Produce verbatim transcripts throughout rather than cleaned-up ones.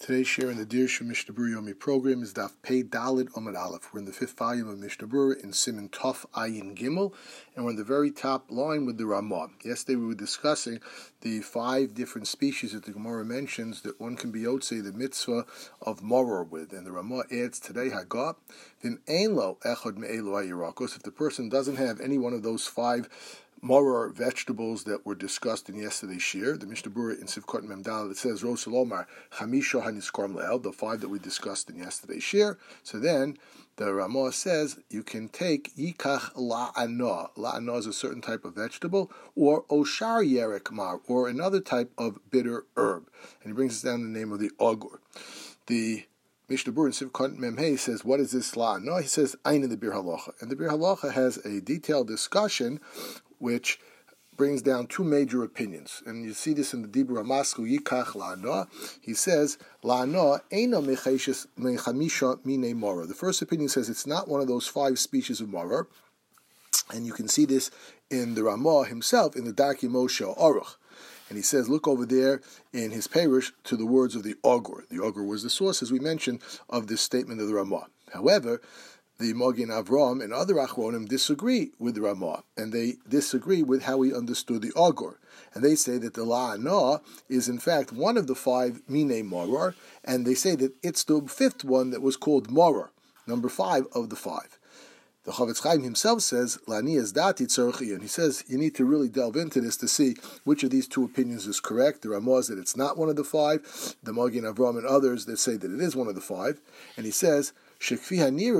Today's share in the Dirshu Mishnah Berurah Yomi program is Daf Pei Daled Amud Aleph. We're in the fifth volume of Mishnah Berurah in Siman Tov Ayin Gimel, and we're on the very top line with the Ramah. Yesterday we were discussing the five different species that the Gemara mentions that one can be Yotzei the mitzvah of Moror with, and the Ramah adds today Hagah Vim Ein Lo Echad Me'elu HaYirakos. If the person doesn't have any one of those five Moror vegetables that were discussed in yesterday's shir, the Mishnah Berurah in Sivkot Mem Daled, it says Ros Lomar Chamisha Haniskorm Le'el, the five that we discussed in yesterday's shir. So then the Ramah says you can take Yikach La'anah. La'anah is a certain type of vegetable, or Oshar Yerek Mar, or another type of bitter herb. And he brings us down the name of the Ogur. The Mishnah Berurah in Sivkot Mem Hey says, what is this La'anah? He says, Ein in the Bir Halacha. And the Bir Halacha has a detailed discussion which brings down two major opinions. And you see this in the Dibur HaMaskil Yikach La'anah. He says, La'anah eino mechamisha mine moror. The first opinion says it's not one of those five species of moror. And you can see this in the Ramah himself, in the Darkei Moshe Aruch. And he says, look over there in his Perush to the words of the Ogur. The Ogur was the source, as we mentioned, of this statement of the Ramah. However, the Magen Avraham and other Achronim disagree with the Ramah, and they disagree with how he understood the Ogur. And they say that the La'anah is in fact one of the five Mine Moror, and they say that it's the fifth one that was called Moror, number five of the five. The Chavetz Chaim himself says, Lani is dati tzorchi, and he says you need to really delve into this to see which of these two opinions is correct. The Ramah is that it's not one of the five, the Magen Avraham and others that say that it is one of the five, and he says, because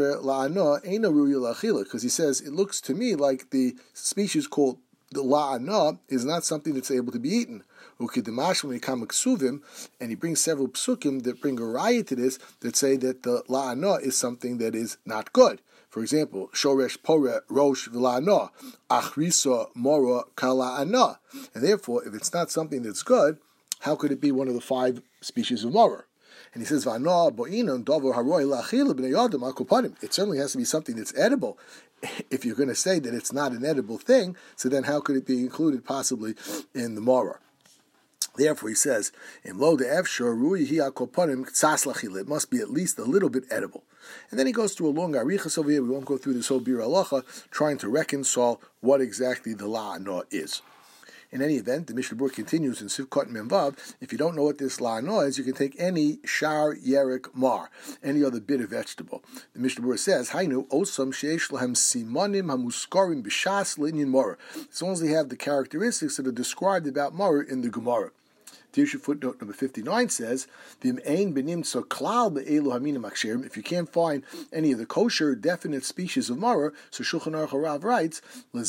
he says it looks to me like the species called the la'anah is not something that's able to be eaten. And he brings several psukim that bring a raya to this that say that the la'anah is something that is not good. For example, shoresh pore rosh v'la'anah, achrisa mora kala'anah. And therefore, if it's not something that's good, how could it be one of the five species of moror? And he says, it certainly has to be something that's edible. If you're going to say that it's not an edible thing, so then how could it be included possibly in the moror? Therefore, he says, it must be at least a little bit edible. And then he goes through a long arichas over here. We won't go through this whole Bir Halacha, trying to reconcile what exactly the la'anah is. In any event, the Mishnah Berurah continues in Sivkot Mem Vav. If you don't know what this la'anah is, you can take any shar yerek mar, any other bitter vegetable. The Mishnah Berurah says, Hainu osam sheish lahem simonim hamuskarim b'shas linyan moror. As long as they have the characteristics that are described about moror in the Gemara. Dirshu footnote number fifty-nine says, if you can't find any of the kosher, definite species of moror, so Shulchan Aruch Harav writes,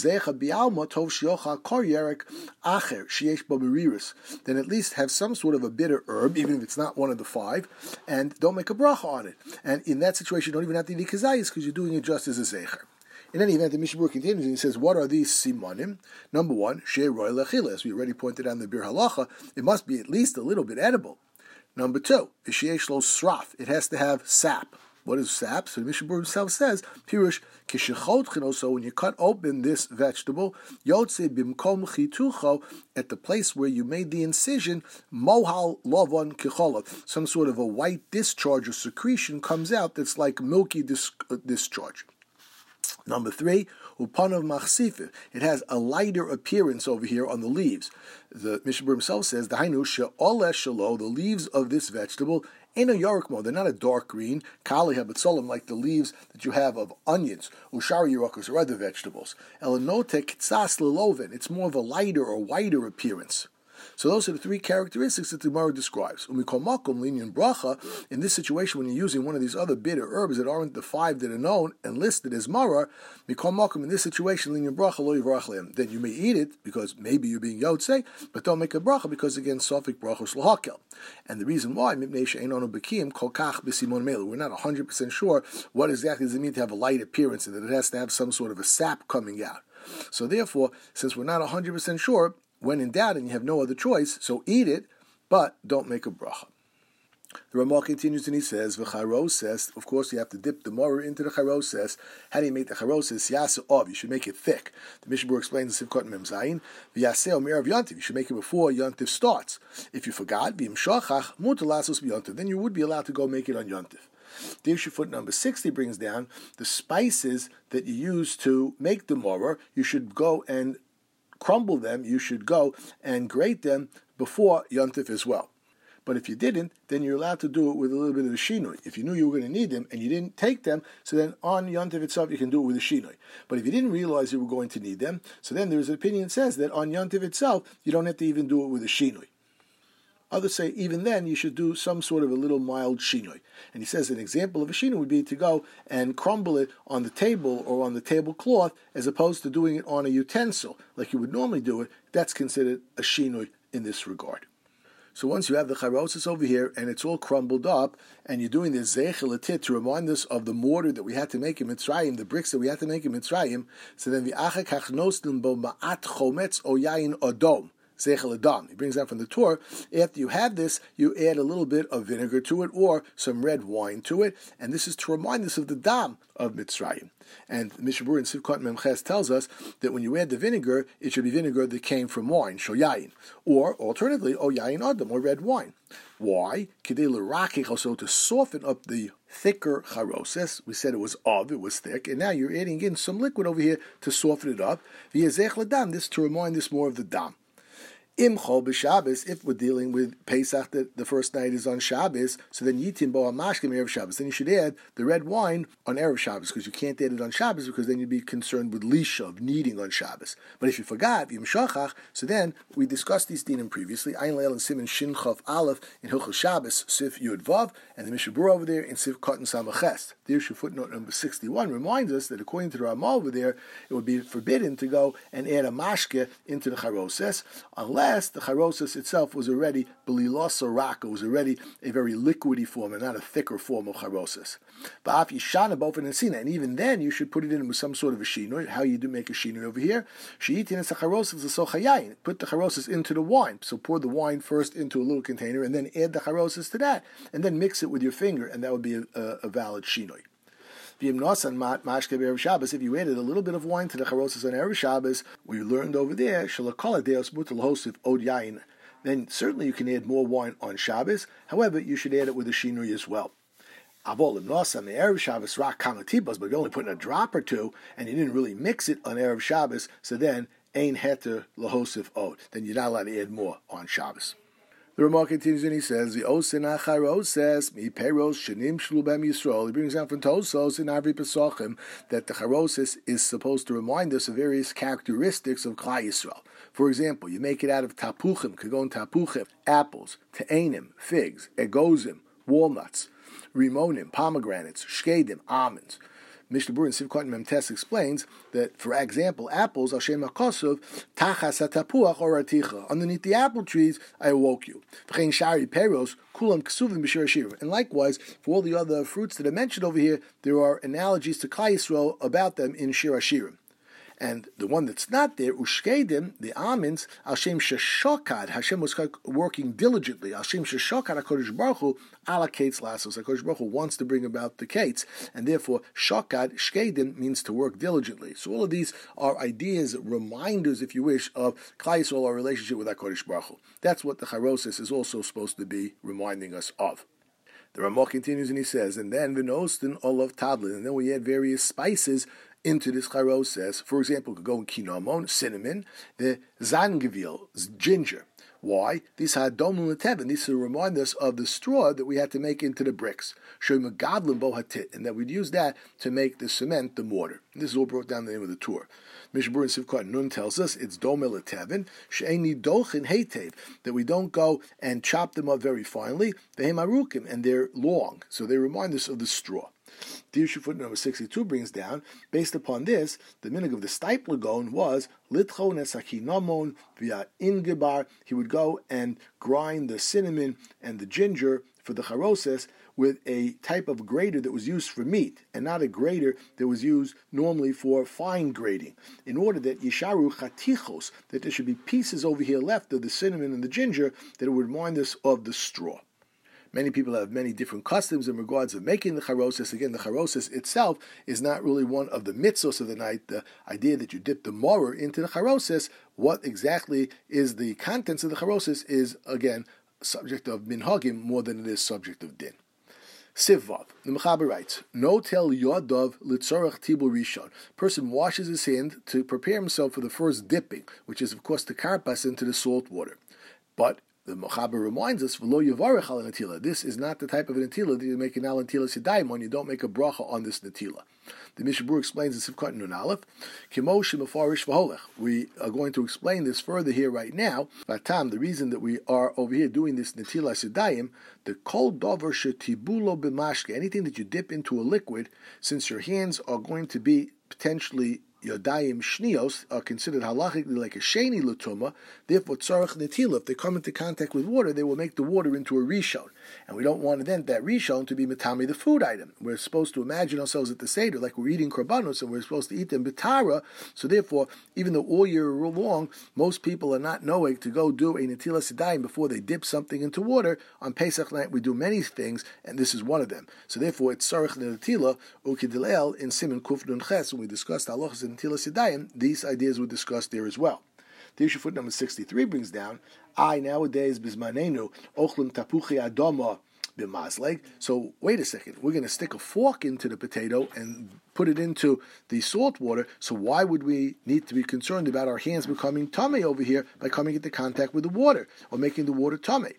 then at least have some sort of a bitter herb, even if it's not one of the five, and don't make a bracha on it. And in that situation, you don't even have to eat kazayis because you're doing it just as a zecher. In any event, the Mishnah Berurah continues and he says, what are these simonim? Number one, shei roy lechila. As we already pointed out in the Bir Halacha, it must be at least a little bit edible. Number two, v'sheish lo sraf. It has to have sap. What is sap? So the Mishnah Berurah himself says, pirush kishechot. So when you cut open this vegetable, yotze bimkom chitucho, at the place where you made the incision, mohal lovon kicholot. Some sort of a white discharge or secretion comes out that's like milky dis- uh, discharge. Number three, upanav machsifah. It has a lighter appearance over here on the leaves. The Mishnah Berurah himself says, the hainu she'oleh shelo, the leaves of this vegetable, ain't a yarikmo. They're not a dark green, kali habatzolim, like the leaves that you have of onions, ushari yirakos, or other vegetables. Elanote kitsas leloven. It's more of a lighter or whiter appearance. So those are the three characteristics that the Gemara describes. In this situation, when you're using one of these other bitter herbs that aren't the five that are known and listed as maror, in this situation, then you may eat it because maybe you're being yotzei, but don't make a bracha because again, sofik brachos lahakel. And the reason why, we're not one hundred percent sure what exactly does it mean to have a light appearance and that it has to have some sort of a sap coming out. So therefore, since we're not one hundred percent sure, when in doubt and you have no other choice, so eat it, but don't make a bracha. The Ramah continues and he says, "V'charoses." Of course, you have to dip the mortar into the charoses. How do you make the charoses? Yasa ov. You should make it thick. The Mishnah Berurah explains in Sivkot Mem Zayin. V'yaseh omer of Yontiv. You should make it before Yontiv starts. If you forgot, v'im shachach mutar lasos b'Yontiv. Then you would be allowed to go make it on Yontiv. The issue foot number sixty brings down the spices that you use to make the mortar. You should go and crumble them. You should go and grate them before Yontif as well. But if you didn't, then you're allowed to do it with a little bit of a shinoi. If you knew you were going to need them and you didn't take them, so then on Yontif itself you can do it with a shinoi. But if you didn't realize you were going to need them, so then there's an opinion that says that on Yontif itself you don't have to even do it with a shinoi. Others say even then you should do some sort of a little mild shinoi. And he says an example of a shinoi would be to go and crumble it on the table or on the tablecloth as opposed to doing it on a utensil like you would normally do it. That's considered a shinoi in this regard. So once you have the charoses over here and it's all crumbled up and you're doing this zeichel atit to remind us of the mortar that we had to make in Mitzrayim, the bricks that we had to make in Mitzrayim, so then the achak hachnostim bo ma'at chometz o yayin odom. Zeichel Adam. He brings out from the Torah, after you have this, you add a little bit of vinegar to it or some red wine to it, and this is to remind us of the dam of Mitzrayim. And Mishnah Berurah in Sivkot Mem Ches tells us that when you add the vinegar, it should be vinegar that came from wine, shoyayin, or alternatively, o yayin adam, or red wine. Why? Kedei l'rakich, also to soften up the thicker charoses. We said it was of, it was thick, and now you're adding in some liquid over here to soften it up. V'yeh zeichel Adam, this to remind us more of the dam. Imchol b'Shabbos, if we're dealing with Pesach, that the first night is on Shabbos, so then Yitim bo hamashkim erev Shabbos. Then you should add the red wine on erev Shabbos, because you can't add it on Shabbos, because then you'd be concerned with lisha, of kneading on Shabbos. But if you forgot, Yom Shachach, so then we discussed these dinim previously. Ayin Leil and Siman Shin Chav Aleph in Hilchos Shabbos, Sif Yud Vav, and the Mishnah Berurah over there in Sif Cotton Samaches. The issue footnote number sixty-one reminds us that according to the Ramah over there, it would be forbidden to go and add a mashke into the charoses, unless the charoses itself was already belilos raka, was already a very liquidy form and not a thicker form of charoses. Ba'af yishana bofen and even then you should put it in with some sort of a shinoi. How you do make a shinoi over here? She'itin es charoses l'sochayayin. Put the charoses into the wine. So pour the wine first into a little container and then add the charoses to that, and then mix it with your finger, and that would be a, a, a valid shinoi. If you added a little bit of wine to the charoses on Erev Shabbos, we learned over there, then certainly you can add more wine on Shabbos. However, you should add it with a shinui as well. But you only put in a drop or two, and you didn't really mix it on Erev Shabbos, so then ein heter lahosif od. Then you're not allowed to add more on Shabbos. The Ramah continues and he says, "The osin acharoses mi peros shenim shlubem Yisrael." He brings out from Tosos in Avri Pesachim that the charoses is supposed to remind us of various characteristics of Klal Yisrael. For example, you make it out of tapuchim, kagon tapuchim, apples, te'enim, figs, egozim, walnuts, rimonim, pomegranates, shkedim, almonds. Mishnah Berurah in Sivkot Mem Tes explains that, for example, apples, Hashem HaKosov, tachas hatapuach or aticha. Underneath the apple trees, I awoke you. V'chein shari peros, kulam ksuvim b'shir hashirim. And likewise, for all the other fruits that are mentioned over here, there are analogies to Klal Yisrael about them in Shir Hashirim. And the one that's not there, ushkedim, the almonds, Hashem sheshokad, Hashem was working diligently. Hashem sheshokad, HaKadosh Baruch Hu, allocates lasos. HaKadosh Baruch Hu wants to bring about the kates, and therefore shokad, shkedim, means to work diligently. So all of these are ideas, reminders, if you wish, of Klal Yisrael, our relationship with HaKadosh Baruch Hu. That's what the charoses is also supposed to be reminding us of. The Ramah continues and he says, and then v'nostin olav tadlin, and then we add various spices into this charoses. For example, we could go in kinamon, cinnamon, the zangevil, ginger. Why? These had domum letevin. These to remind us of the straw that we had to make into the bricks. Shoymagadlim bohatit, and that we'd use that to make the cement, the mortar. And this is all brought down the name of the Torah. Mishnah Berurah in Sivkot Nun tells us it's domel letevin she'eni dochin heitev, that we don't go and chop them up very finely. They marukim, and they're long, so they remind us of the straw. The issue footnote number sixty-two brings down, based upon this, the minig of the Stipler was litchon esakinamon via ingebar. He would go and grind the cinnamon and the ginger for the charoses with a type of grater that was used for meat, and not a grater that was used normally for fine grating, in order that yisharu chatichos, that there should be pieces over here left of the cinnamon and the ginger that would remind us of the straw. Many people have many different customs in regards of making the charosis. Again, the charosis itself is not really one of the mitzvos of the night. The idea that you dip the moror into the charosis, what exactly is the contents of the charosis is, again, subject of minhagim more than it is subject of din. Sivvav, the Mechaber writes, no tel yodov litzorach tibul rishon. Person washes his hand to prepare himself for the first dipping, which is, of course, the karpas into the salt water. But the Mechaber reminds us, v'lo yavarech al natila. This is not the type of a natila that you make an al natila sidayim on. You don't make a bracha on this natila. The Mishnah Berurah explains the Sivkot Nun Aleph. Kimo shemafarish v'holech. We are going to explain this further here right now. Vatam, the reason that we are over here doing this natila sidayim, the kol dover shetibulo b'mashke. Anything that you dip into a liquid, since your hands are going to be potentially Yodayim shnios are considered halachically like a sheni latuma. Therefore, tzarach netila, if they come into contact with water, they will make the water into a rishon, and we don't want then that rishon to be metami the food item. We're supposed to imagine ourselves at the seder like we're eating korbanos, and we're supposed to eat them betara. So therefore, even though all year long most people are not knowing to go do a netila sedayim before they dip something into water, on Pesach night we do many things, and this is one of them. So therefore, it's tzarach netila ukidilel in Siman Kuf Nun Ches when we discussed halachas and Tila Sidayim, these ideas were discussed there as well. The issue foot number sixty-three brings down, I nowadays bismanenu ochlim tapuchi adoma b'mazleg. So wait a second, we're going to stick a fork into the potato and put it into the salt water. So why would we need to be concerned about our hands becoming tummy over here by coming into contact with the water or making the water tummy?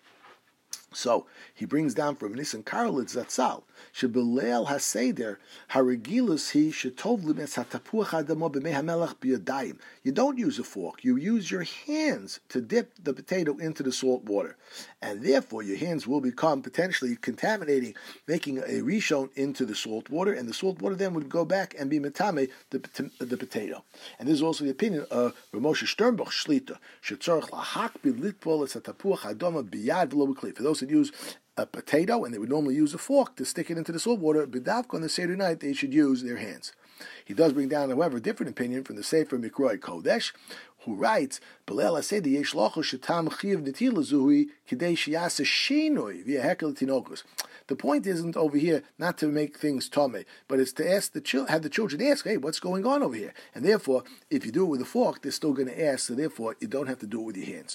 So he brings down from Nisan Karlitz Zatzal, Shebeleil Haseder, Harigilus he Shetov Limes Hatapuach Adamo B'Mehamelach B'Yadayim. You don't use a fork, you use your hands to dip the potato into the salt water. And therefore your hands will become potentially contaminating, making a rishon into the salt water, and the salt water then would go back and be metame the, the potato. And this is also the opinion of Ramosha Sternbach Shlita, Shetzorach Lahak B'Litpol Es Hatapuach Adamo B'Yad V'Lo B'Kli. For those that use a potato, and they would normally use a fork to stick it into the salt water, b'davka on the Seder night, they should use their hands. He does bring down, however, a different opinion from the Sefer Mikroi Kodesh, who writes, Belel HaSeder yesh locho shetam chiv netila zuhui kidei sheyasa shinoi via hekel tinokus. The point isn't over here not to make things tame, but it's to ask the chil- have the children ask, hey, what's going on over here? And therefore, if you do it with a fork, they're still going to ask, so therefore, you don't have to do it with your hands.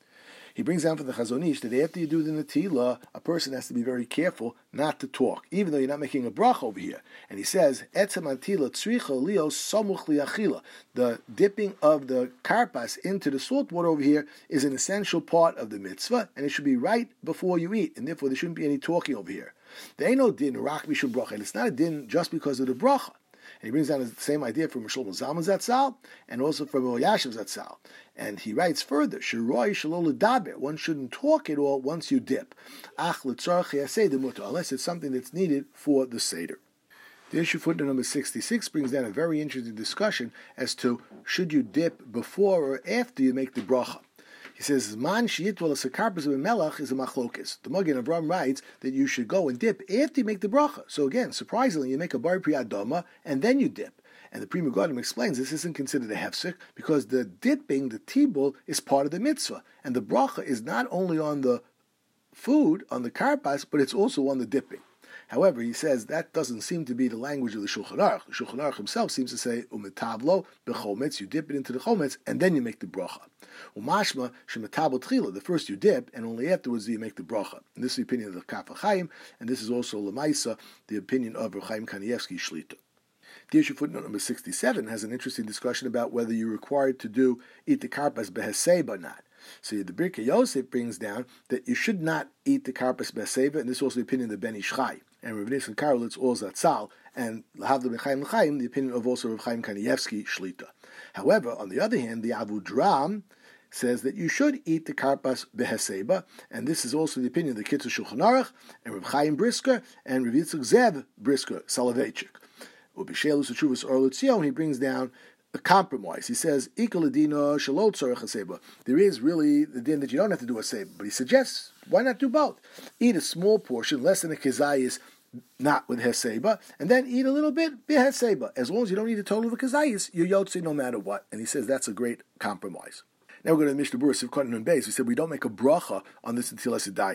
He brings down for the Chazon Ish that after you do the Natila, a person has to be very careful not to talk, even though you're not making a brach over here. And he says, Etzem Natila tzricha lio somuch liachila. The dipping of the karpas into the salt water over here is an essential part of the mitzvah, and it should be right before you eat, and therefore there shouldn't be any talking over here. There ain't no din rach mishum bracha, and it's not a din just because of the bracha. And he brings down the same idea from Shlomo Zalman Zatzal and also from Elyashiv Zatzal. And he writes further, Shiroi shalol ledaber. One shouldn't talk at all once you dip. Ach letzarach yaseh mutar, unless it's something that's needed for the Seder. The issue footnote number sixty-six brings down a very interesting discussion as to should you dip before or after you make the bracha. He says, "Man sheyitval asakarpas b'melach is a machlokes." The Magen Avraham writes that you should go and dip after you make the bracha. So again, surprisingly, you make a bar pri adoma and then you dip. And the Pri Megadim explains this isn't considered a hefsek because the dipping, the tibul, is part of the mitzvah, and the bracha is not only on the food, on the karpas, but it's also on the dipping. However, he says that doesn't seem to be the language of the Shulchan Aruch. The Shulchan Aruch himself seems to say, umetavlo b'chometz, you dip it into the chometz, and then you make the bracha. Umashma shemetabel tchila, the first you dip, and only afterwards do you make the bracha. And this is the opinion of the Kaf HaChaim, and this is also Lamaisa, the opinion of Rav Chaim Kanievsky Shlita. The issue footnote number sixty-seven has an interesting discussion about whether you're required to do eat the karpas beheseba or not. So the Birkei Yosef brings down that you should not eat the karpas beheseba, and this is also the opinion of Ben Ish Chai. And Rav Nissen Karlitz all Zatzal, and L'havdil ben Chaim L'chaim, the opinion of also Rav Chaim Kanievsky Shlita. However, on the other hand, the Avudram says that you should eat the karpas beheseba, and this is also the opinion of the Kitzur Shulchan Aruch, and Rav Chaim Brisker, and Rav Yitzchak Zev Brisker, Soloveitchik. Ubishelus Teshuvos Or L'Tzion, he brings down a compromise. He says, Ikal Adina Shalot Tzorech HaSeba. There is really the din that you don't have to do a seba, but he suggests, why not do both? Eat a small portion, less than a kezayis, not with heseba, and then eat a little bit b'heseba. As long as you don't eat a total of a kezayis, you're yotzi no matter what. And he says that's a great compromise. Now we're going to the Mishnah Berurah Sivkot Nun Beis. We said we don't make a bracha on this until Asidayim.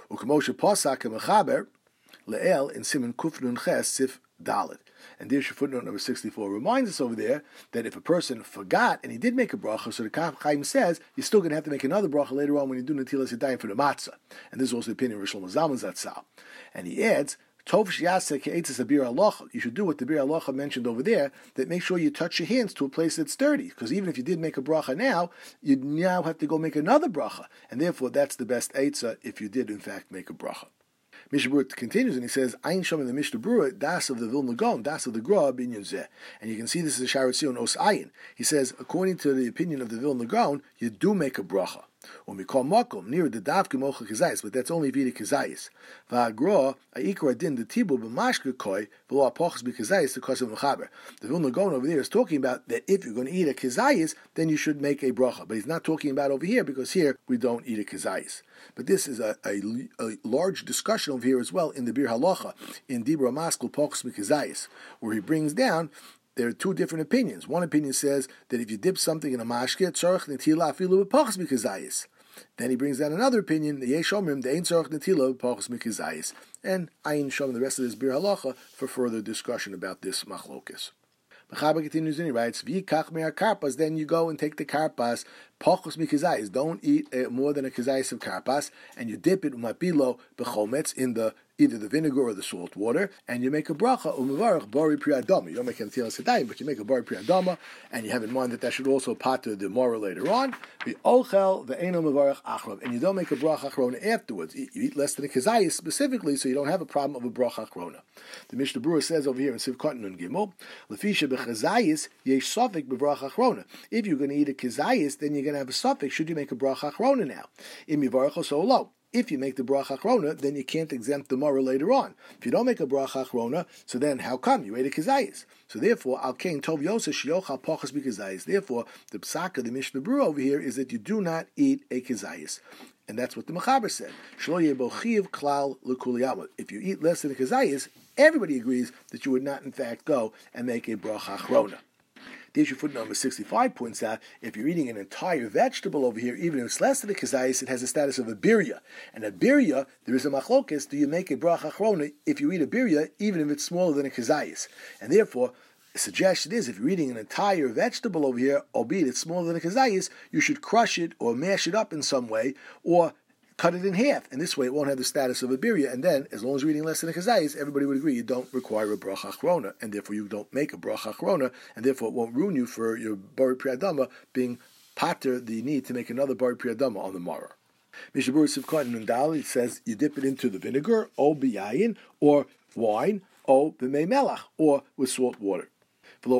U'kemoshe posak mechaber le'el in Siman Kuf Nun Ches Sif Dalet. And there's your footnote number sixty-four. Reminds us over there that if a person forgot and he did make a bracha, so the Kaf Chaim says you're still going to have to make another bracha later on when you do Netilas Yadayim for the matzah. And this is also the opinion of Rosh Zalman Zatzal. And he adds, Tov sheyaseh ke'etzes abir halacha. You should do what the bir halacha mentioned over there, that make sure you touch your hands to a place that's dirty. Because even if you did make a bracha now, you now have to go make another bracha. And therefore, that's the best eitzah if you did, in fact, make a bracha. Mishnah Berurah continues and he says, Ayin Shom in the Mishnah Berurah, Das of the Vilna Gaon, Das of the Gra, Binyan Zeh. And you can see this is a Sharat Zion Os Ayin. He says, according to the opinion of the Vilna Gaon, you do make a bracha. When we call makom near the davke mocha kizayis, but that's only via kizayis. Va'agra aikra din the tibu b'mashke koi v'lo apochas b'kizayis the cause of mechaber. The Vilna Gaon over there is talking about that if you're going to eat a kizayis, then you should make a bracha. But he's not talking about over here because here we don't eat a kizayis. But this is a, a, a large discussion over here as well in the Bir Halacha in Dibra Maskul Pochas b'kizayis, where he brings down. There are two different opinions. One opinion says that if you dip something in a mashke, tzarich netila afilu b'pachas mikazayis. Then he brings down another opinion, the yesh omrim, the ein tzarich netila b'pachas mikazayis. And ayin shom the rest of this bir halacha for further discussion about this machlokes. Mechaber continues and he writes, v'yikach me'ar karpas, then you go and take the karpas, pachos mikazayis. Don't eat uh, more than a kazayis of karpas, and you dip it umapilo b'chometz in the either the vinegar or the salt water, and you make a bracha, umevarach bari priyadama. You don't make a netilas yadayim, but you make a bari priyadama, and you have in mind that that should also pater the mora later on. V'olchel ve'eno mevarach achrav, and you don't make a bracha achrona afterwards. You eat less than a kazayis specifically, so you don't have a problem of a bracha achrona. The Mishnah Berurah says over here in Sivkot Nun Gimel, lefisha b'chazayis yesh safek b'bracha achrona. If you're going to eat a kazayis, then you're going to have a safek. Should you make a bracha achrona now? Im yivarach so low. If you make the bracha achrona, then you can't exempt the mora later on. If you don't make a bracha achrona, so then how come you ate a kizayis? So therefore, al kein tov yosef shiochal pachas b'kizayis. Therefore, the psaka, the Mishnah Berurah over here is that you do not eat a kizayis. And that's what the Mechaber said. Shlo yebo chiv klal l'kuliyama. If you eat less than a kizayis, everybody agrees that you would not in fact go and make a bracha achrona. The issue footnote number sixty-five points out, if you're eating an entire vegetable over here, even if it's less than a kazayis, it has the status of a birya. And a birya, there is a machlokes, do you make a bracha achrona if you eat a birya, even if it's smaller than a kazayis? And therefore, the suggestion is, if you're eating an entire vegetable over here, albeit it's smaller than a kazayis, you should crush it or mash it up in some way, or cut it in half, and this way it won't have the status of a birya, and then, as long as you're eating less than a kazayis, everybody would agree you don't require a bracha achrona, and therefore you don't make a bracha achrona, and therefore it won't ruin you for your bari priyadama being pater the need to make another bari priyadama on the morrow. Mishnah Berurah Sivkot Nun Daled, it says you dip it into the vinegar, or biyayin, or wine, or b'mei melach, or with salt water. The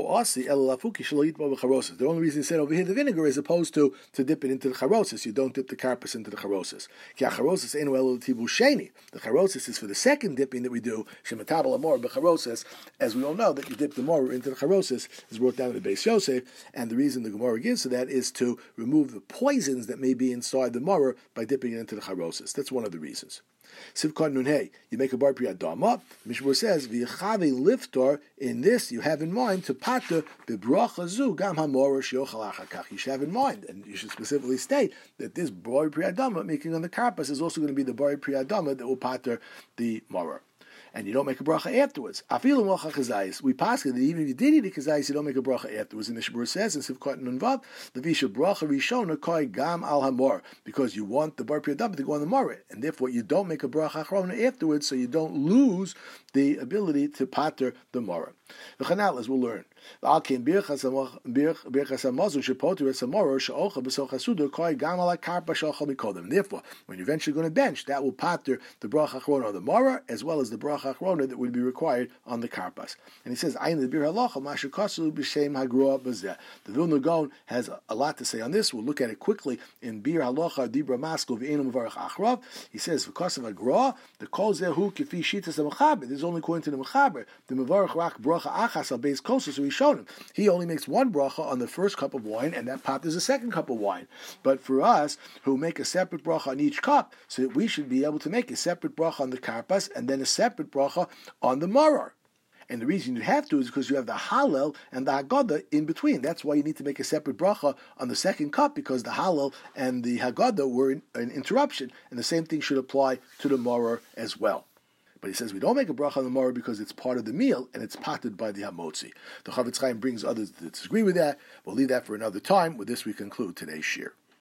only reason he said over here the vinegar is opposed to to dip it into the charosis. You don't dip the karpas into the charosis. The charosis is for the second dipping that we do. As we all know, that you dip the morah into the charosis is brought down in the Beis Yosef, and the reason the Gemara gives for that is to remove the poisons that may be inside the morah by dipping it into the charosis. That's one of the reasons. Sivkot Nun Hey, you make a bar priyadama. Mishnah says v'yichave liftor. In this, you have in mind to pater bebracha zu gam hamora sheochal achakach. You should have in mind, and you should specifically state that this bar priyadama making on the karpas is also going to be the bar priyadama that will pater the morah. And you don't make a bracha afterwards. Afilu mocha kazayis. We pass that even if you did eat a kazayis, you don't make a bracha afterwards. And the Mishnah says in Sivkot Nun Vav, the visha bracha rishona koi gam al hamor, because you want the bar priyadama to go on the morah, and therefore you don't make a bracha achrona afterwards, so you don't lose the ability to pater the morah. The chanal, as we'll learn. Therefore, when you're eventually going to bench, that will pater the bracha achrona on the morah as well as the bracha achrona that would be required on the karpas. And he says, "Ayin the bir halacha masher kasu b'shem hagrua b'zeh." The Vilna Gaon has a lot to say on this. We'll look at it quickly in bir halacha dibra maskul v'enum varach achrav. He says, "Because of hagrua, the kol zehu kifi shitas mechaber." This is only according to the mechaber. The mevarach rak bracha achas al beis kosos. So we showed him he only makes one bracha on the first cup of wine, and that pot is a second cup of wine. But for us, who make a separate bracha on each cup, so that we should be able to make a separate bracha on the karpas and then a separate bracha on the maror. And the reason you have to is because you have the Hallel and the Haggadah in between. That's why you need to make a separate bracha on the second cup, because the Hallel and the Haggadah were in, an interruption. And the same thing should apply to the Maror as well. But he says we don't make a bracha on the Maror because it's part of the meal and it's potted by the Hamotzi. The Chavetz Chaim brings others that disagree with that. We'll leave that for another time. With this, we conclude today's shir.